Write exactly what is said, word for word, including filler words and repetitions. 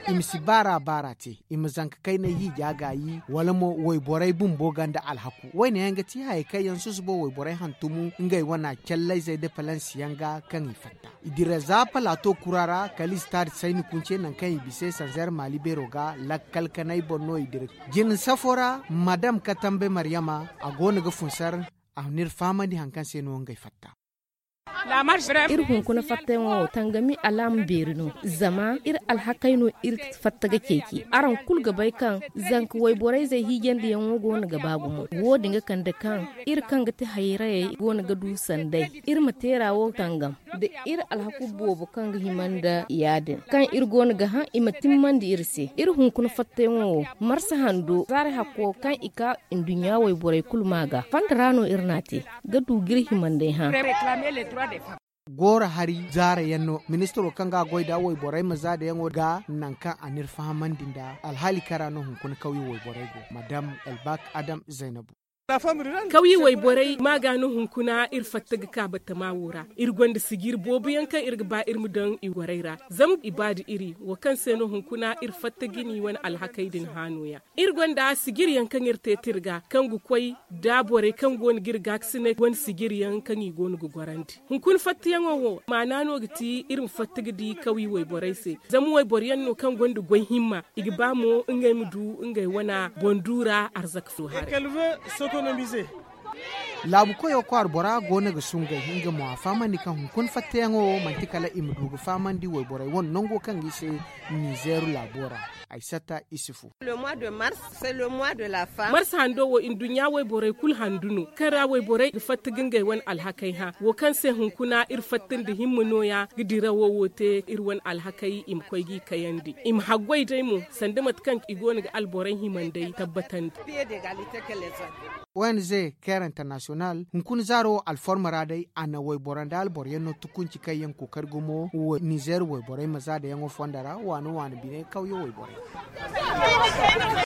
imsi bara bara te imzanka kai na yi jagayi wala mo wai borai bumbo ganda alhaku wai ne yanga ti hay kai yansu subo wai borai hantumu ngai wana kyallai zai da falansi yanga kan ifatta idira za palato kurara kali star sai ni kunce nan kai bise sanzar mali beroga lakkal kanai bonno idira jin safora madam katambe maryama agona ga funsar a nir fama di hankan sai no ngai fatta ir hunkuna fatten wo tangami alam berino zama ir alhakaino ir fattaga keke aran kul gabai kan zank way borai zai higen da yanwo go na gaba gumo wo dinga kan da kan ir kan ga ta hayraye go na gadu sandai ir matera wo tangam da ir alhaku bobo kan ga himanda yadin kan ir go na ga han imatin mandi irse ir hunkuna fatten wo marsa hando zare hakko kan ika indunya way borai kulmaga fandrano irnati gadu gir himanda ha gora hari zara yanno ministro kanga goida woy boray maza da yango ga nanka anir fahamandin da alhali karano hunkun kauyi woy boray go madam elbak adam zainabu kauyi wai borai maganu hunkuna ir fattaga ka batta mawura ir gonda sigir bobu yankan ir ba ir mudan i waraira zam ibadi iri wa kan seno hunkuna ir fattagi ni wani alhakaidin hanuya ir gonda sigir yankan ir tetirga kan gu koi da borai kan gon girga sine gon sigir yankan i gon gu gwaranti hunkun fatti yango manano giti ir fattaga di kauyi wai borai se zam wai boryan no kan gonda gon himma igba mo ngai mudu ngai wana bondura arzak fuhare labu koyo kwar bora gona ga sunga hinga mo afama ni kan hunkun fatte yango mantikala imdu ga famandi woy boray won nongo kan gise nigeru labora aisata isufu le mois de mars c'est le mois de la femme mars hando wo indunya woy boray kul handunu kara woy boray ga fatte gingai wan alhakai ha wo kan se hunkuna ir fattin da himmuno ya gidira wo wote ir wan alhakai im koygi kayandi im hagwai dai mu sandamat kan igona ga alboran himandai tabbatan pied d'égalité que les autres O N G Care International hunkun zaro alformara dai ana wai boranda albor yanno tukunci kai yan kokar gumo wo Niger wai borai maza da yan ofandara wani wani bine kauye wai borai